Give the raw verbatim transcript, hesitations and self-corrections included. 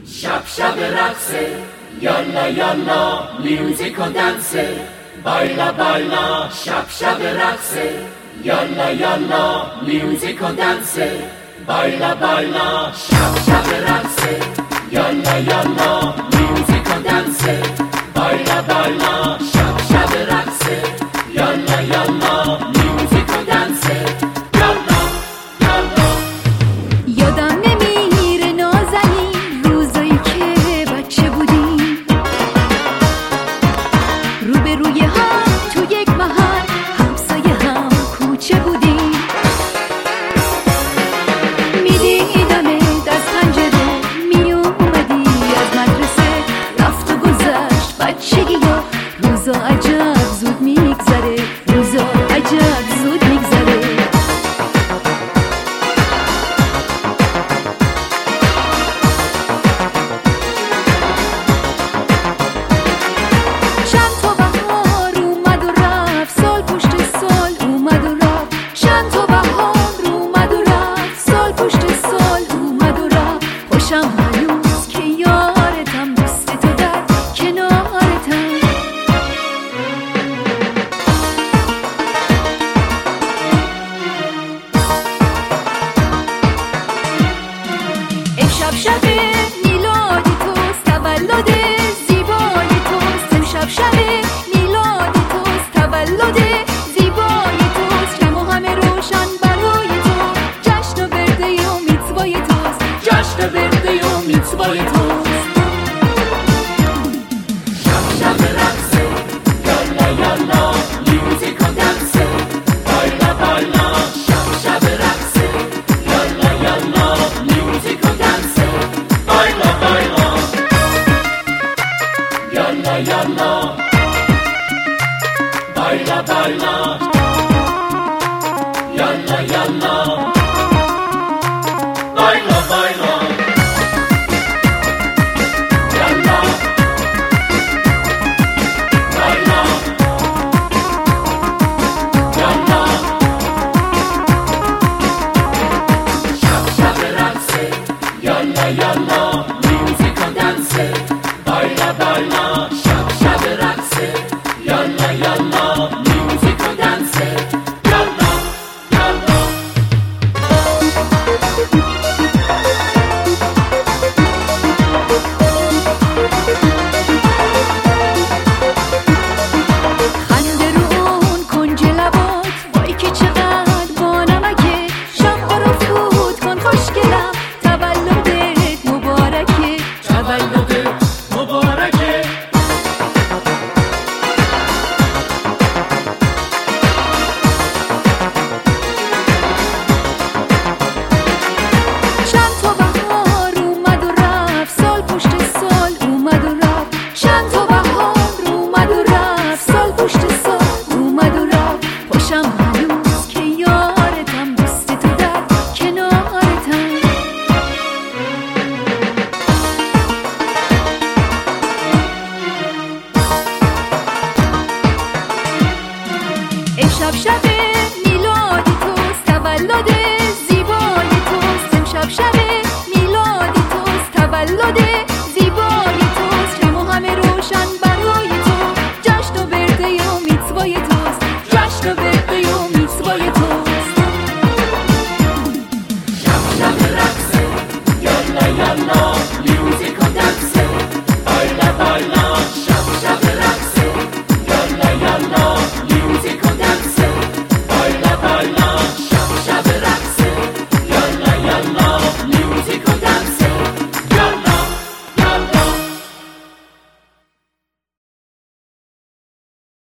شب شب رقصه، یالا یالا میوزیک و دنسه، بایلا بایلا شب شب رقصه، یالا یالا میوزیک و دنسه، بایلا بایلا شب شب رقصه، یالا یالا میوزیک و دنسه، بایلا بایلا شب شب رقصه، یالا یالا میوزیک و دنسه، یالا یالا. یادم نمیره نازنین روزایی که بچه بودیم، روبروی هم تو یک محل همسایه هم کوچه بودیم. میدیدمت از پنجره میومدی از مدرسه، رفت و گذشت بچگی ها، روزا عجب زود میگذره، روزا عجب زود میگذره. چند تا بهار اومد و رفت، سال پشت سال اومد و رفت، چند تا بهار اومد و رفت، سال پشت سال اومد و رفت. خوشم هنوز که یارتم، دوست تو در کنارتم. امشب شب میلاد توست، تولد زیبای توست. امشب شب میلاد توست، تولد زیبای توست. شم و همه روشن برای تو، جشن و برده و میتوای توست، جشن و برده و میتوای توست. شب شب رقصه، یالا یالا میوزیک و دنسه، بایلا بایلا شب شب رقصه، یالا یالا میوزیک و دنسه، بایلا بایلا یالا یالا بایلا بایلا یالا یالا بایلا بایلا یالا بایلا یالا. شب شب رقصه، یالا یالا